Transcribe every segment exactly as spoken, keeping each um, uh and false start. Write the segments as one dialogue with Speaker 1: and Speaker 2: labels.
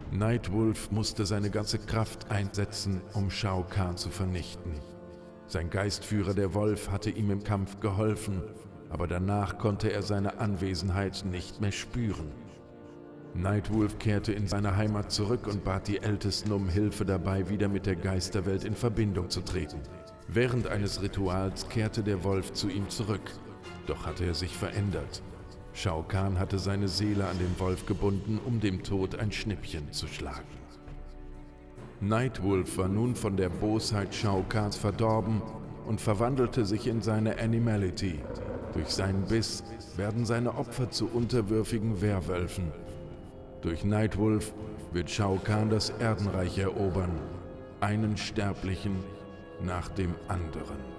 Speaker 1: Nightwolf musste seine ganze Kraft einsetzen, um Shao Kahn zu vernichten. Sein Geistführer, der Wolf, hatte ihm im Kampf geholfen, aber danach konnte er seine Anwesenheit nicht mehr spüren. Nightwolf kehrte in seine Heimat zurück und bat die Ältesten um Hilfe dabei, wieder mit der Geisterwelt in Verbindung zu treten. Während eines Rituals kehrte der Wolf zu ihm zurück, doch hatte er sich verändert. Shao Kahn hatte seine Seele an den Wolf gebunden, um dem Tod ein Schnippchen zu schlagen. Nightwolf war nun von der Bosheit Shao Kahns verdorben und verwandelte sich in seine Animality. Durch seinen Biss werden seine Opfer zu unterwürfigen Werwölfen. Durch Nightwolf wird Shao Kahn das Erdenreich erobern, einen Sterblichen nach dem anderen.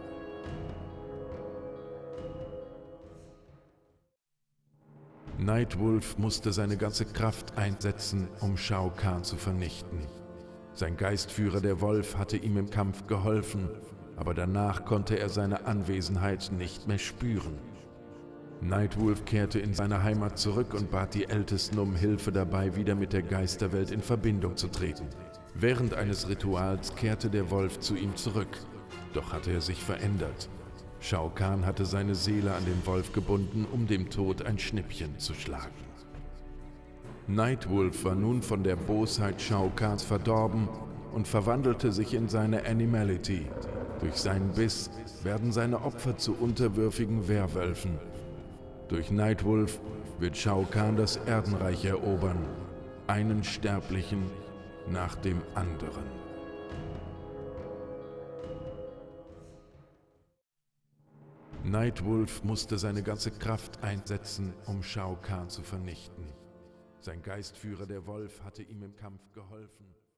Speaker 1: Nightwolf musste seine ganze Kraft einsetzen, um Shao Kahn zu vernichten. Sein Geistführer, der Wolf, hatte ihm im Kampf geholfen, aber danach konnte er seine Anwesenheit nicht mehr spüren. Nightwolf kehrte in seine Heimat zurück und bat die Ältesten um Hilfe dabei, wieder mit der Geisterwelt in Verbindung zu treten. Während eines Rituals kehrte der Wolf zu ihm zurück, doch hatte er sich verändert. Shao Kahn hatte seine Seele an den Wolf gebunden, um dem Tod ein Schnippchen zu schlagen. Nightwolf war nun von der Bosheit Shao Kahns verdorben und verwandelte sich in seine Animality. Durch seinen Biss werden seine Opfer zu unterwürfigen Werwölfen. Durch Nightwolf wird Shao Kahn das Erdenreich erobern, einen Sterblichen nach dem anderen. Nightwolf musste seine ganze Kraft einsetzen, um Shao Kahn zu vernichten. Sein Geistführer, der Wolf, hatte ihm im Kampf geholfen.